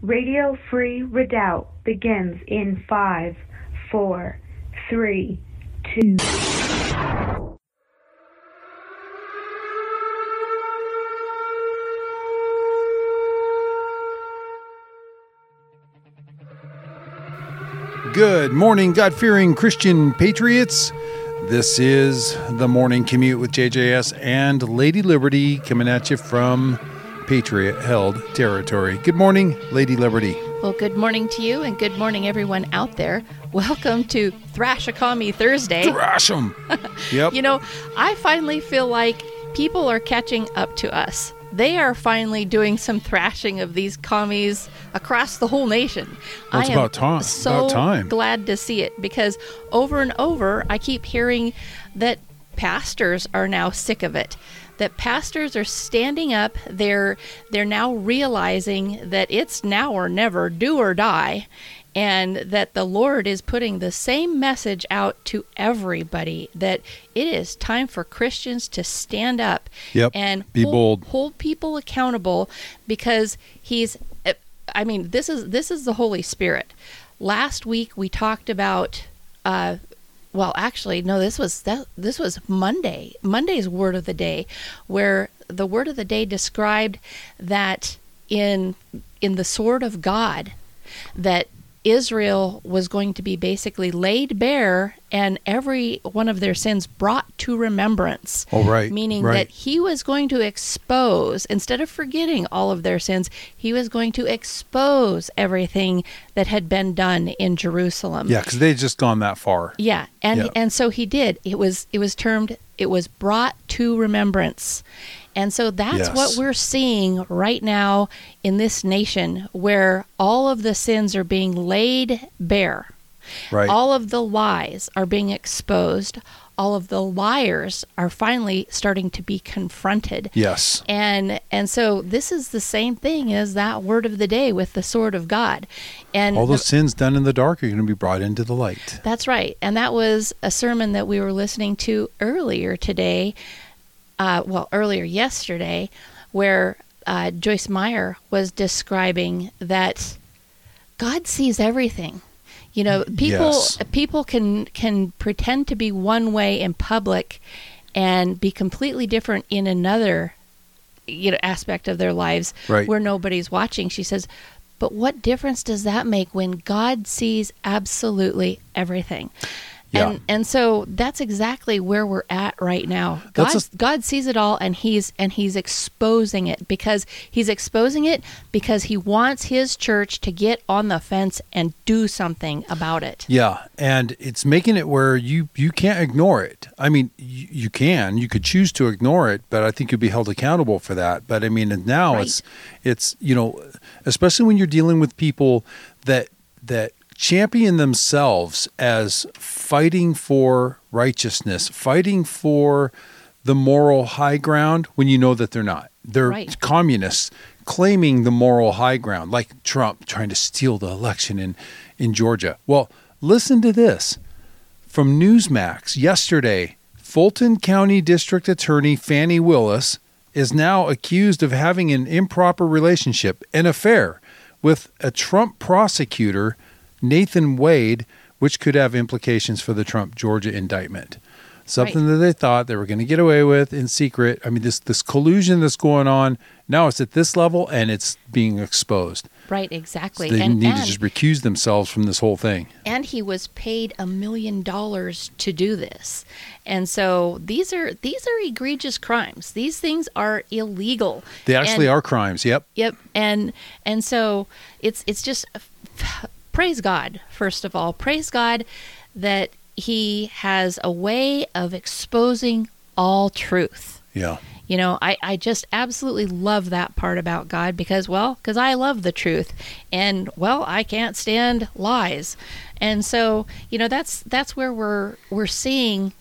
Radio Free Redoubt begins in 5, 4, 3, 2. Good morning, God-fearing Christian patriots. This is the Morning Commute with JJS and Lady Liberty coming at you from Patriot-held territory. Good morning, Lady Liberty. Well, good morning to you, and good morning, everyone out there. Welcome to Thrashakami Thursday. Thrash 'em! Yep. You know, I finally feel like people are catching up to us. They are finally doing some thrashing of these commies across the whole nation. Well, it's about time. So glad to see it, because over and over I keep hearing that pastors are now sick of it. That pastors are standing up. They're now realizing that it's now or never, do or die, and that the Lord is putting the same message out to everybody, that it is time for Christians to stand up and be bold, hold people accountable, because this is the Holy Spirit. Last week we talked about this was Monday's word of the day, where the word of the day described that in the sword of God, that Israel was going to be basically laid bare and every one of their sins brought to remembrance. Oh, right. Meaning that he was going to expose, instead of forgetting all of their sins, he was going to expose everything that had been done in Jerusalem. Yeah, because they had just gone that far. Yeah, and so he did. It was brought to remembrance. And so that's what we're seeing right now in this nation, where all of the sins are being laid bare. Right. All of the lies are being exposed. All of the liars are finally starting to be confronted. Yes. And so this is the same thing as that word of the day with the sword of God. And all those sins done in the dark are going to be brought into the light. That's right. And that was a sermon that we were listening to earlier today. Earlier yesterday, where Joyce Meyer was describing that God sees everything. You know, people can pretend to be one way in public and be completely different in another, aspect of their lives, right, where nobody's watching. She says, but what difference does that make when God sees absolutely everything? Yeah. And so that's exactly where we're at right now. God sees it all, and he's exposing it, because he wants his church to get on the fence and do something about it. Yeah, and it's making it where you can't ignore it. I mean, you could choose to ignore it, but I think you'll be held accountable for that. But I mean, now right. it's especially when you're dealing with people that champion themselves as fighting for righteousness, fighting for the moral high ground, when you know that they're not. They're right. Communists claiming the moral high ground, like Trump trying to steal the election in Georgia. Well, listen to this. From Newsmax yesterday, Fulton County District Attorney Fannie Willis is now accused of having an improper relationship, an affair, with a Trump prosecutor, Nathan Wade, which could have implications for the Trump Georgia indictment. Something that they thought they were going to get away with in secret. I mean, this collusion that's going on, now it's at this level and it's being exposed. Right, exactly. So they need to just recuse themselves from this whole thing. And he was paid $1 million to do this. And so these are egregious crimes. These things are illegal. They actually are crimes, yep. Yep. And so it's just... Praise God, first of all. Praise God that he has a way of exposing all truth. Yeah. I just absolutely love that part about God, because I love the truth, and I can't stand lies. And so, that's where we're seeing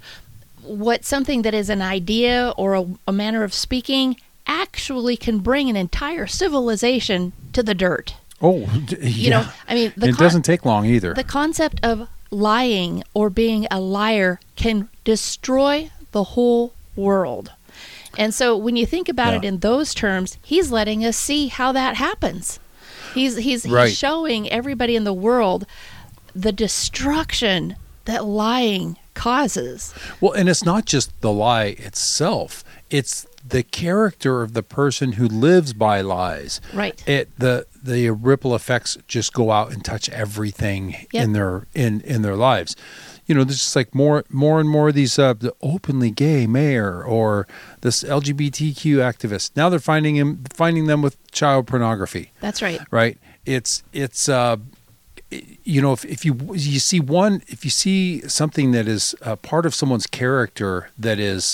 what something that is an idea or a manner of speaking actually can bring an entire civilization to the dirt. Oh, yeah. It doesn't take long either. The concept of lying or being a liar can destroy the whole world. And so when you think about it in those terms, he's letting us see how that happens. He's Right. showing everybody in the world the destruction that lying causes. Well, and it's not just the lie itself. It's the character of the person who lives by lies. Right. The ripple effects just go out and touch everything Yep. in their lives. There's just like more and more of these the openly gay mayor or this LGBTQ activist. Now they're finding them with child pornography. That's right. Right. It's if you see something that is part of someone's character that is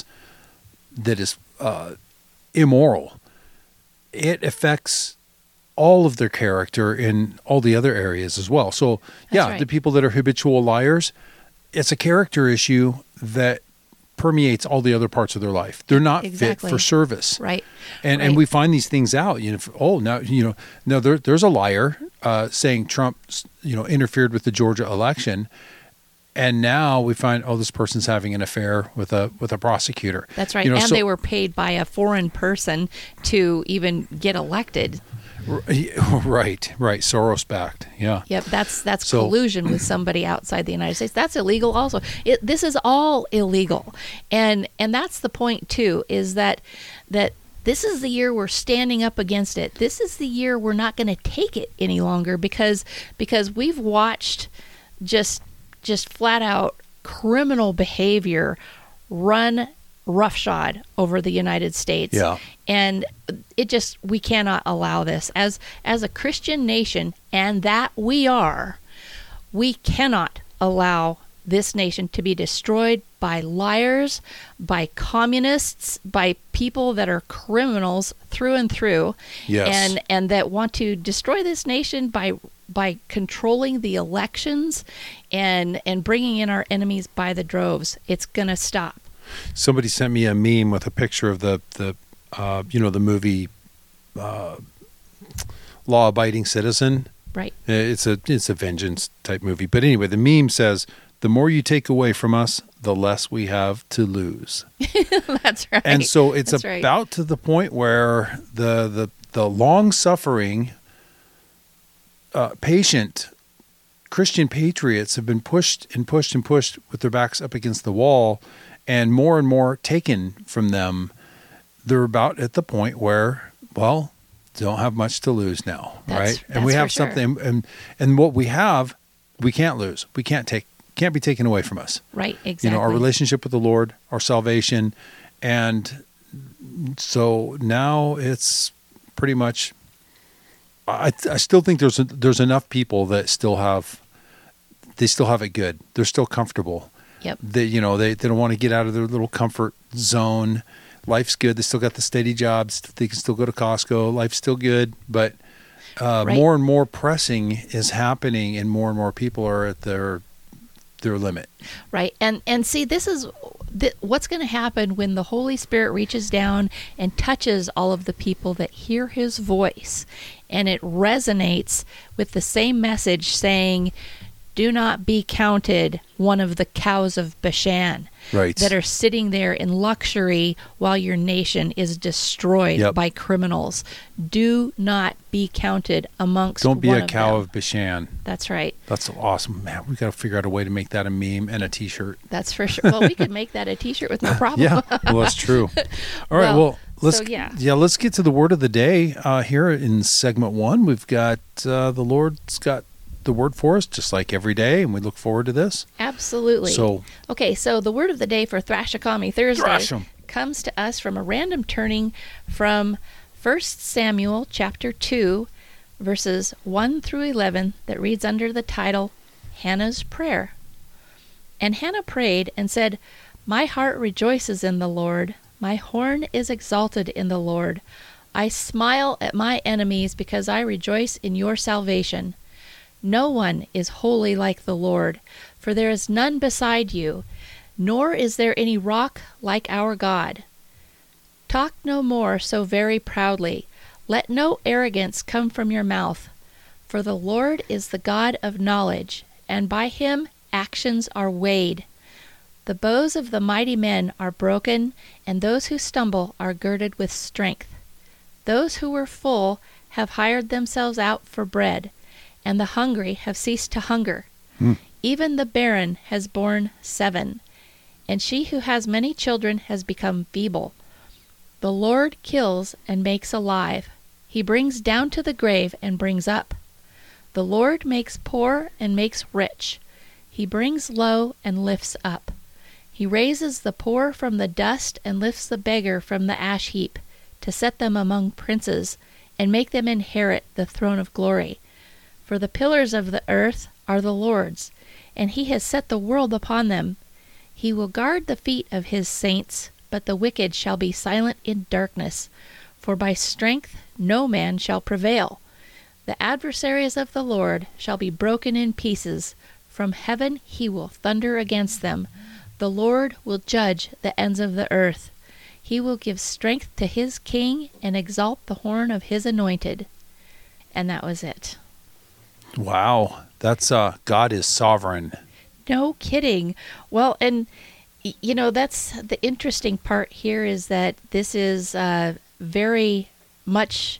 immoral, it affects all of their character in all the other areas as well. So That's right. the people that are habitual liars, it's a character issue that permeates all the other parts of their life. They're not Exactly. fit for service. Right. And Right. we find these things out. Now there's a liar saying Trump interfered with the Georgia election, and now we find this person's having an affair with a prosecutor. That's right. And they were paid by a foreign person to even get elected. Right. Soros backed. Yeah. Yep, that's So- collusion with somebody outside the United States. That's illegal also. This is all illegal. And that's the point too, is that this is the year we're standing up against it. This is the year we're not going to take it any longer because we've watched just flat out criminal behavior run roughshod over the United States. Yeah. And we cannot allow this as a Christian nation, and that we are. We cannot allow this nation to be destroyed by liars, by communists, by people that are criminals through and through. Yes. And that want to destroy this nation by controlling the elections and bringing in our enemies by the droves. It's going to stop. Somebody sent me a meme with a picture of the movie Law Abiding Citizen. Right. It's a vengeance type movie. But anyway, the meme says, "The more you take away from us, the less we have to lose." That's right. And so it's That's right. about to the point where the long-suffering, patient Christian patriots have been pushed with their backs up against the wall, and more taken from them. They're about at the point where, don't have much to lose now, right? And we that's have for sure. something, and what we have, we can't lose. We can't be taken away from us. Right, exactly. Our relationship with the Lord, our salvation, and so now it's pretty much. I still think there's enough people that still have it good. They're still comfortable. Yep. They don't want to get out of their little comfort zone. Life's good. They still got the steady jobs. They can still go to Costco. Life's still good, but Right. more and more pressing is happening, and more people are at their limit. Right. And see, this is what's going to happen when the Holy Spirit reaches down and touches all of the people that hear his voice, and it resonates with the same message saying, "Do not be counted one of the cows of Bashan." Right. That are sitting there in luxury while your nation is destroyed Yep. by criminals. Do not be counted amongst Don't be one a cow them. of Bashan. That's right. That's awesome, man. We got to figure out a way to make that a meme and a T-shirt. That's for sure. Well, we could make that a T-shirt with no problem. Yeah, well, that's true. All right, Well, let's so, yeah. let's get to the word of the day here in segment 1. We've got the Lord's got the word for us just like every day, and we look forward to this. Absolutely. So the word of the day for Thrashocomi Thursday Thrash 'em. comes to us from a random turning from 1 Samuel chapter 2, verses 1 through 11, that reads under the title, Hannah's Prayer. And Hannah prayed and said, "My heart rejoices in the Lord. My horn is exalted in the Lord. I smile at my enemies because I rejoice in your salvation. No one is holy like the Lord, for there is none beside you, nor is there any rock like our God. Talk no more so very proudly. Let no arrogance come from your mouth. For the Lord is the God of knowledge, and by him actions are weighed. The bows of the mighty men are broken, and those who stumble are girded with strength. Those who were full have hired themselves out for bread, and the hungry have ceased to hunger. Even the barren has borne 7, and she who has many children has become feeble. The Lord kills and makes alive. He brings down to the grave and brings up. The Lord makes poor and makes rich. He brings low and lifts up. He raises the poor from the dust and lifts the beggar from the ash heap, to set them among princes, and make them inherit the throne of glory. For the pillars of the earth are the Lord's, and he has set the world upon them. He will guard the feet of his saints, but the wicked shall be silent in darkness. For by strength no man shall prevail. The adversaries of the Lord shall be broken in pieces. From heaven he will thunder against them. The Lord will judge the ends of the earth. He will give strength to his king and exalt the horn of his anointed. And that was it. Wow. That's God is sovereign. No kidding. Well, and that's the interesting part here, is that this is very much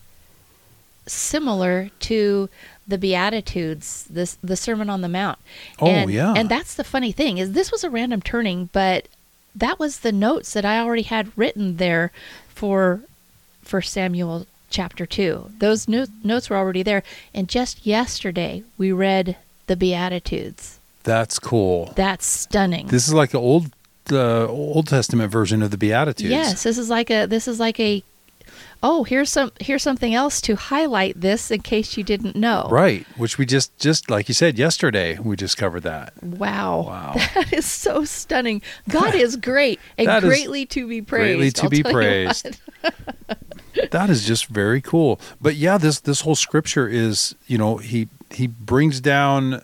similar to the Beatitudes, the Sermon on the Mount. And that's the funny thing, is this was a random turning, but that was the notes that I already had written there for Samuel chapter 2. Those notes were already there. And just yesterday, we read the Beatitudes. That's cool. That's stunning. This is like the Old Testament version of the Beatitudes. Yes, this is like a here's something else to highlight this in case you didn't know. Right, which we just like you said yesterday, we just covered that. Wow. That is so stunning. God is great and greatly to be praised. Greatly to be praised. That is just very cool. But yeah, this whole scripture is, he brings down,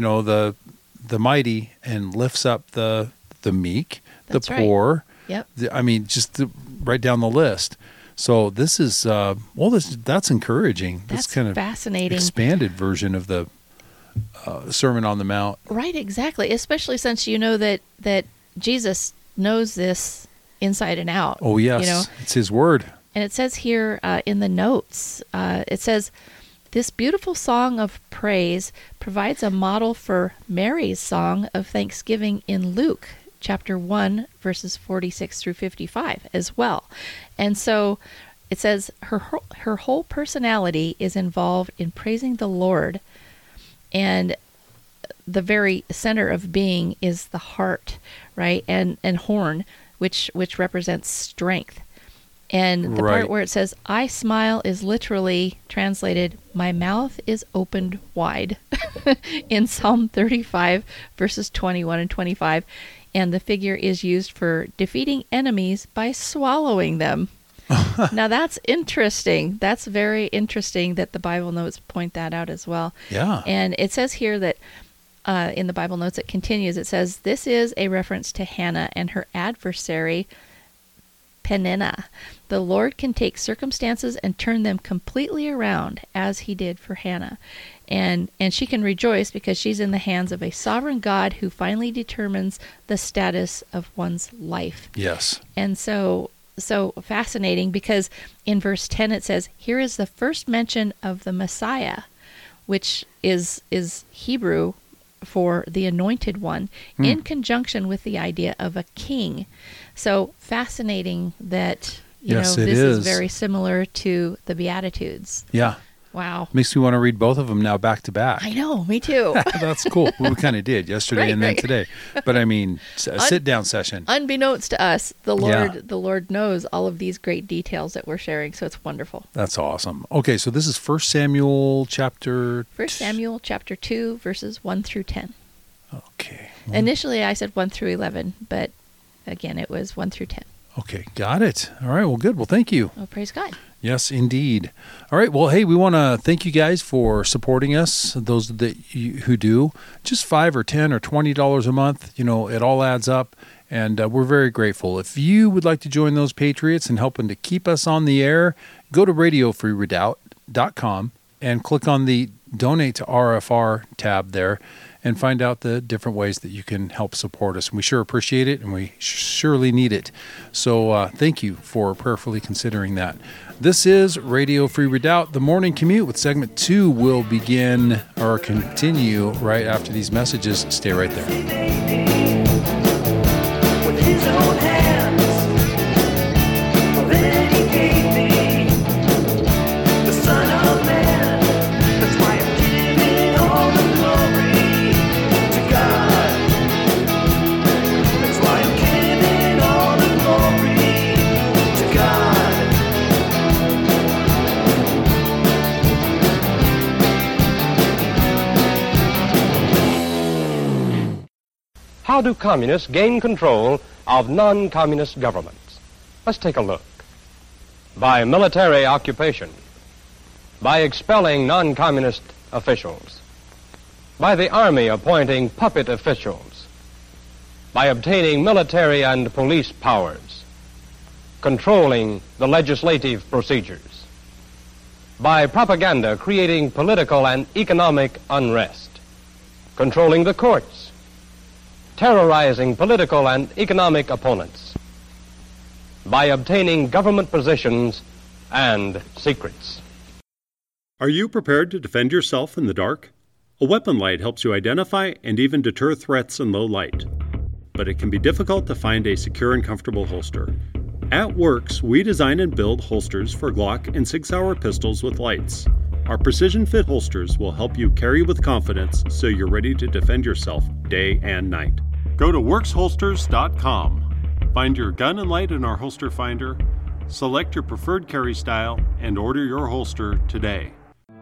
the mighty and lifts up the meek, That's the poor. Right. Yep. Just right down the list. So this is that's encouraging. That's this kind of fascinating, expanded version of the Sermon on the Mount. Right, exactly. Especially since you know that Jesus knows this inside and out. Oh yes, it's His word. And it says here in the notes, it says, this beautiful song of praise provides a model for Mary's song of thanksgiving in Luke chapter 1, verses 46 through 55 as well. And so it says her whole personality is involved in praising the Lord, and the very center of being is the heart, right? And horn, which represents strength. And the part where it says, I smile is literally translated, my mouth is opened wide in Psalm 35, verses 21 and 25. And the figure is used for defeating enemies by swallowing them. Now that's interesting. That's very interesting that the Bible notes point that out as well. Yeah. And it says here that in the Bible notes, it continues. It says, this is a reference to Hannah and her adversary, Peninnah. The Lord can take circumstances and turn them completely around, as he did for Hannah. And she can rejoice because she's in the hands of a sovereign God who finally determines the status of one's life. Yes. And so fascinating, because in verse 10 it says, here is the first mention of the Messiah, which is Hebrew for the anointed one, in conjunction with the idea of a king. So fascinating that this is very similar to the Beatitudes. Yeah. Wow. Makes me want to read both of them now back to back. I know, me too. That's cool. We kind of did yesterday and then today. But a sit-down session. Unbeknownst to us, the Lord knows all of these great details that we're sharing, so it's wonderful. That's awesome. Okay, so this is 1 Samuel chapter 2, verses 1 through 10. Okay. Initially I said 1 through 11, but again, it was 1 through 10. Okay, got it. All right, well, good. Well, thank you. Oh, praise God. Yes, indeed. All right, well, hey, we want to thank you guys for supporting us, those who do. Just $5 or $10 or $20 a month, it all adds up, and we're very grateful. If you would like to join those patriots and helping to keep us on the air, go to radiofreeredoubt.com, and click on the Donate to RFR tab there and find out the different ways that you can help support us. And we sure appreciate it, and we surely need it. So thank you for prayerfully considering that. This is Radio Free Redoubt. The Morning Commute with segment 2 will begin or continue right after these messages. Stay right there. With his own hands, then he gave me the Son of Man. That's why I'm giving all the glory to God. That's why I'm giving all the glory to God. How do communists gain control of non-communist governments? Let's take a look. By military occupation, by expelling non-communist officials, by the army appointing puppet officials, by obtaining military and police powers, controlling the legislative procedures, by propaganda creating political and economic unrest, controlling the courts, terrorizing political and economic opponents, by obtaining government positions and secrets. Are you prepared to defend yourself in the dark? A weapon light helps you identify and even deter threats in low light. But it can be difficult to find a secure and comfortable holster. At Works, we design and build holsters for Glock and Sig Sauer pistols with lights. Our precision fit holsters will help you carry with confidence so you're ready to defend yourself day and night. Go to WorksHolsters.com. Find your gun and light in our holster finder, select your preferred carry style, and order your holster today.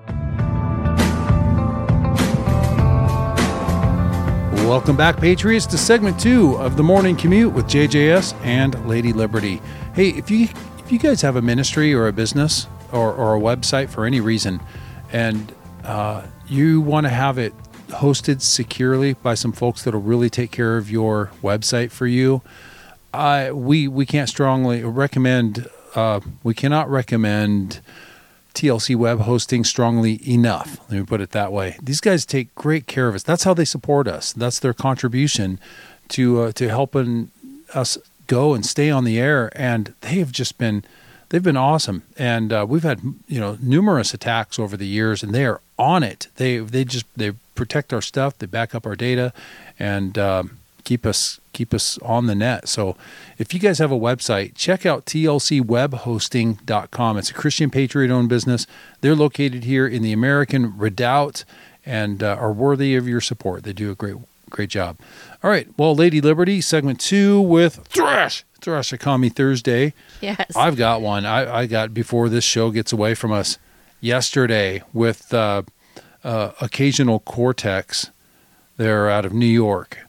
Welcome back, Patriots, to segment 2 of the Morning Commute with JJS and Lady Liberty. Hey, if you guys have a ministry or a business or a website for any reason, and you want to have it hosted securely by some folks that'll really take care of your website for you, we can't strongly recommend. We cannot recommend TLC web hosting strongly enough. Let me put it that way. These guys take great care of us. That's how they support us. That's their contribution to helping us go and stay on the air. And they've been awesome. And we've had numerous attacks over the years, and they are on it. They protect our stuff. They back up our data, and keep us on the net. So if you guys have a website, check out tlcwebhosting.com. It's a Christian Patriot-owned business. They're located here in the American Redoubt and are worthy of your support. They do a great job. All right. Well, Lady Liberty, segment 2 with Thrash Economy Thursday. Yes. I've got one. I got before this show gets away from us yesterday with Occasional Cortex. They're out of New York.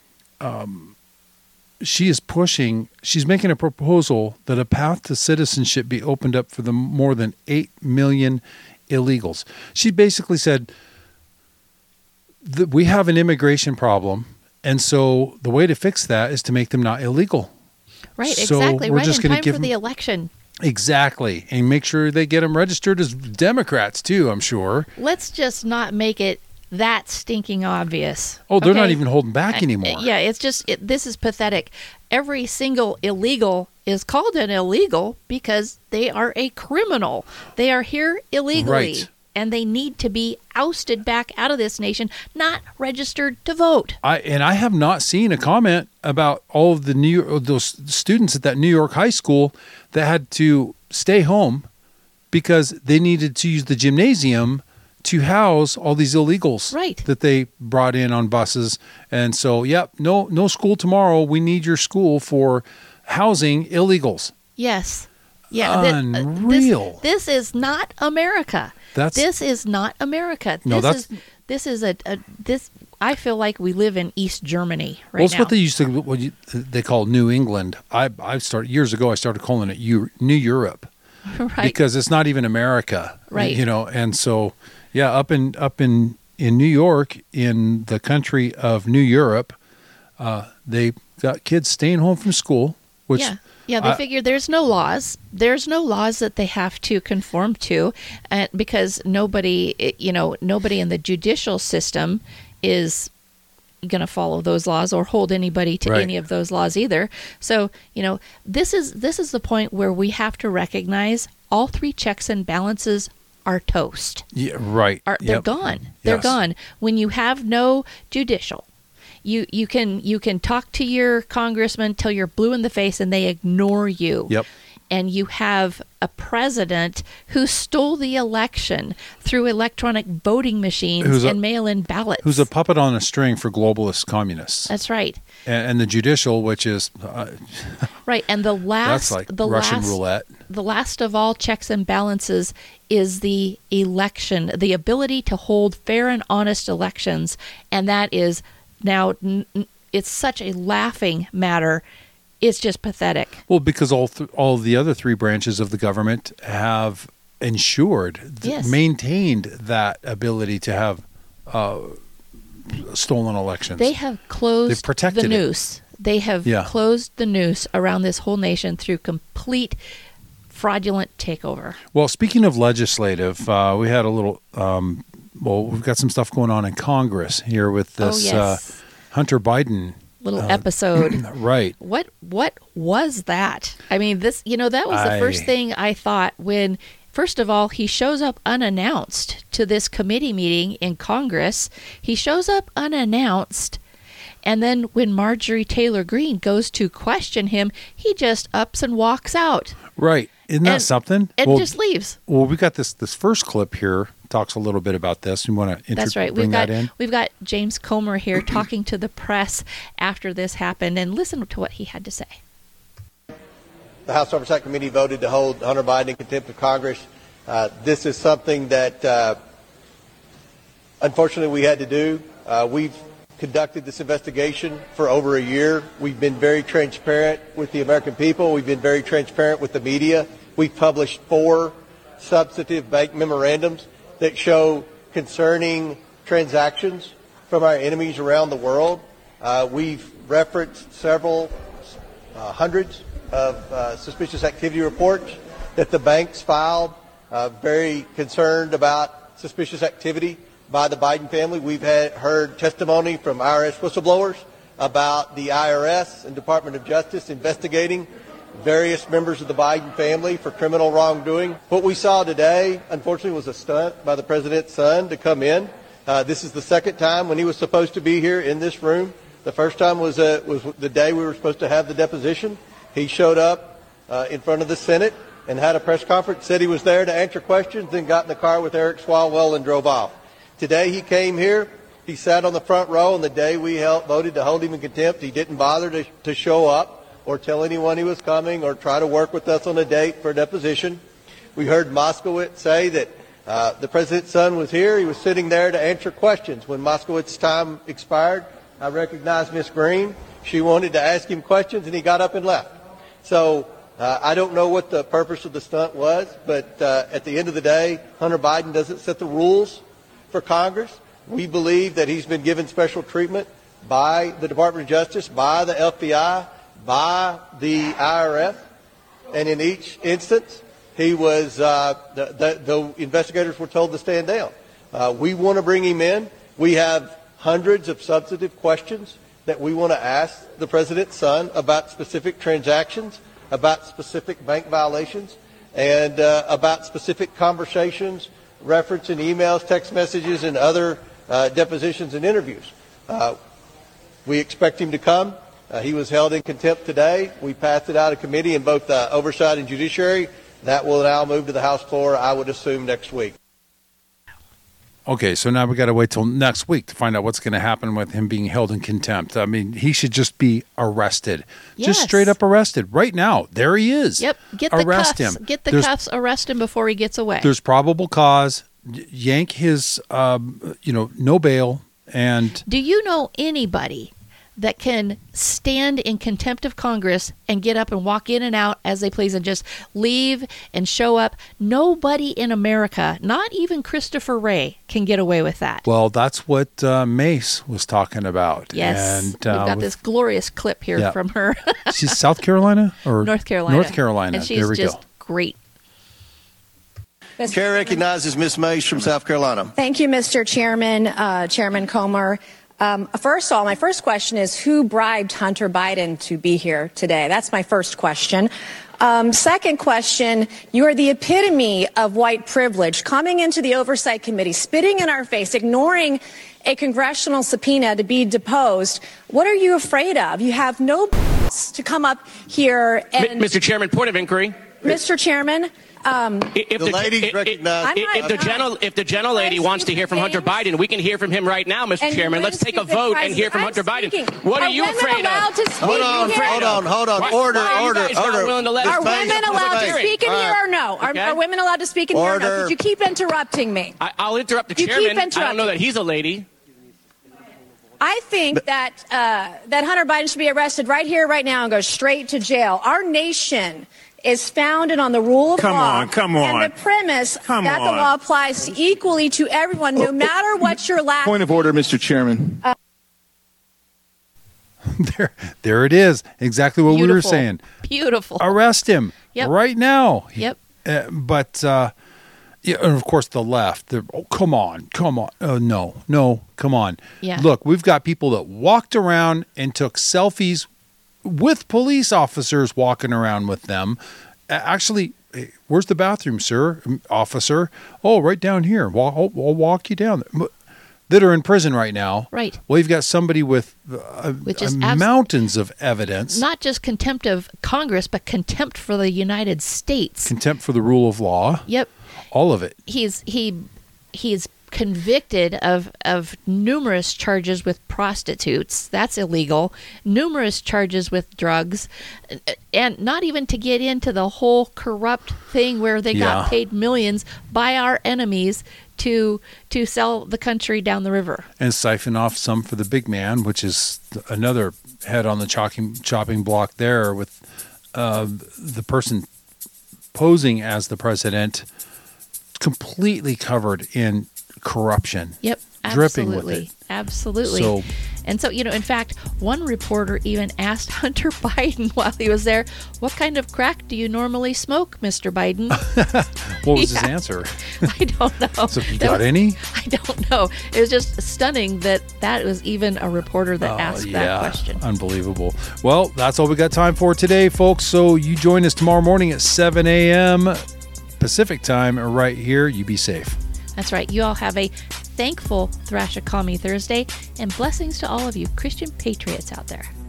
She's making a proposal that a path to citizenship be opened up for the more than 8 million illegals. She basically said that we have an immigration problem, and so the way to fix that is to make them not illegal. Right, So exactly. we're Right just in gonna time give for them- the election. Exactly, and make sure they get them registered as Democrats too, I'm sure. Let's just not make it that stinking obvious. Oh, they're not okay? even holding back anymore. Yeah, it's just, this is pathetic. Every single illegal is called an illegal because they are a criminal. They are here illegally. Right. And they need to be ousted back out of this nation, not registered to vote. I have not seen a comment about all of those students at that New York high school that had to stay home because they needed to use the gymnasium to house all these illegals that they brought in on buses. And so, no school tomorrow. We need your school for housing illegals. Yes. Yeah. Unreal. This is not America. This is not America. No, I feel like we live in East Germany right well, it's now. what they call New England. Years ago, I started calling it New Europe. Right. Because it's not even America. Right. And so, up in New York, in the country of New Europe, they got kids staying home from school, which Yeah, they figure there's no laws. There's no laws that they have to conform to, because nobody in the judicial system is going to follow those laws or hold anybody to Right. any of those laws either. So, this is the point where we have to recognize all three checks and balances are toast. Yeah, right. They're Yep. gone. They're Yes. gone. When you have no judicial, you can talk to your congressman till you're blue in the face and they ignore you. Yep. And you have a president who stole the election through electronic voting machines and mail-in ballots. Who's a puppet on a string for globalist communists. That's right. And the judicial, which is Right. And the last that's like the Russian last, roulette. The last of all checks and balances is the election, the ability to hold fair and honest elections, and that is now it's such a laughing matter. It's just pathetic. Well, because all the other three branches of the government have ensured, Yes. maintained that ability to have stolen elections. They have closed They've protected the it. noose. They have Yeah. closed the noose around this whole nation through complete fraudulent takeover. Well, speaking of legislative, we had a little. We've got some stuff going on in Congress here with this yes. Hunter Biden. Little episode. Right. What was that? I mean, that was the first thing I thought when, first of all, he shows up unannounced to this committee meeting in Congress. He shows up unannounced. And then when Marjorie Taylor Greene goes to question him, he just ups and walks out. Right. Isn't that something? And just leaves. Well, we got this first clip here. Talks a little bit about this. You want to That's right. bring that in? We've got James Comer here talking to the press after this happened, and listen to what he had to say. The House Oversight Committee voted to hold Hunter Biden in contempt of Congress. This is something that, unfortunately, we had to do. We've conducted this investigation for over a year. We've been very transparent with the American people. We've been very transparent with the media. We've published 4 substantive bank memorandums that show concerning transactions from our enemies around the world. We've referenced several hundreds of suspicious activity reports that the banks filed, very concerned about suspicious activity by the Biden family. We've heard testimony from IRS whistleblowers about the IRS and Department of Justice investigating various members of the Biden family for criminal wrongdoing. What we saw today, unfortunately, was a stunt by the president's son to come in. This is the second time when he was supposed to be here in this room. The first time was the day we were supposed to have the deposition. He showed up in front of the Senate and had a press conference, said he was there to answer questions, then got in the car with Eric Swalwell and drove off. Today he came here. He sat on the front row, and the day we voted to hold him in contempt, he didn't bother to show up or tell anyone he was coming or try to work with us on a date for a deposition. We heard Moskowitz say that the president's son was here. He was sitting there to answer questions. When Moskowitz's time expired, I recognized Miss Green. She wanted to ask him questions, and he got up and left. So I don't know what the purpose of the stunt was, but at the end of the day, Hunter Biden doesn't set the rules for Congress. We believe that he's been given special treatment by the Department of Justice, by the FBI, by the IRS, and in each instance, he was the investigators were told to stand down. We want to bring him in. We have hundreds of substantive questions that we want to ask the president's son about specific transactions, about specific bank violations, and about specific conversations, referencing emails, text messages, and other depositions and interviews. We expect him to come. He was held in contempt today. We passed it out of committee in both Oversight and Judiciary. That will now move to the House floor, I would assume, next week. Okay, so now we got to wait till next week to find out what's going to happen with him being held in contempt. I mean, he should just be arrested. Yes. Just straight up arrested. Right now, there he is. Yep, get the arrest cuffs. him. Get the There's- cuffs. Arrest him before he gets away. There's probable cause. Yank his, no bail. And Do you know anybody that can stand in contempt of Congress and get up and walk in and out as they please and just leave and show up. Nobody in America, not even Christopher Wray, can get away with that. Well, that's what Mace was talking about. Yes. And, We've got this glorious clip here Yeah. from her. She's South Carolina or North Carolina. North Carolina. And she's there we just go. great. Chair recognizes Ms. Mace from South Carolina. Thank you, Mr. Chairman, Chairman Comer. First of all, my first question is who bribed Hunter Biden to be here today? That's my first question. Second question, you are the epitome of white privilege, coming into the Oversight Committee, spitting in our face, ignoring a congressional subpoena to be deposed. What are you afraid of? You have no to come up here and... Mr. Chairman, point of inquiry. Mr. Chairman... If The lady recognized. if the gentle lady wants to hear from Hunter Biden, we can hear from him right now, Mr. And Chairman. you Let's take a stupid vote and hear president. from I'm Hunter Biden. speaking. What are you women afraid allowed of? to speak Hold on, here? hold on. Why Order, are you order, guys not order. willing to let us Are speak? women allowed to speak in All here right. or no? Okay. Are women allowed to speak in here or no? Order. Because you keep interrupting me. I'll interrupt the You keep chairman. I don't interrupting. know that he's a lady. I think that that Hunter Biden should be arrested right here, right now, and go straight to jail. Our nation is founded on the rule of law. Come on. And the premise Come that the on. law applies equally to everyone, no matter what your last... Point of order, Mr. Chairman. There it is. Exactly what we were Beautiful. saying. Beautiful. Arrest him Yep. right now. Yep. But yeah, and of course the left. Oh, come on. Oh, no, come on. Yeah. Look, we've got people that walked around and took selfies with police officers walking around with them. Actually, hey, where's the bathroom, sir, officer? Oh, right down here. I'll walk you down there. That are in prison right now. Right. Well, you've got somebody with Which is mountains of evidence. Not just contempt of Congress, but contempt for the United States. Contempt for the rule of law. Yep. All of it. He's convicted of numerous charges with prostitutes. That's illegal. Numerous charges with drugs, and not even to get into the whole corrupt thing where they Yeah. got paid millions by our enemies to sell the country down the river. And siphon off some for the big man, which is another head on the chopping block there with the person posing as the president completely covered in corruption. Yep, Dripping absolutely. with it. Absolutely. So- and so, in fact, one reporter even asked Hunter Biden while he was there, "What kind of crack do you normally smoke, Mr. Biden?" What was his Yeah. answer? I don't know. So you That got was- any? I don't know. It was just stunning that was even a reporter that asked that question. Unbelievable. Well, that's all we got time for today, folks. So you join us tomorrow morning at 7 a.m. Pacific time right here. You be safe. That's right. You all have a thankful Thrashakami Thursday, and blessings to all of you Christian patriots out there.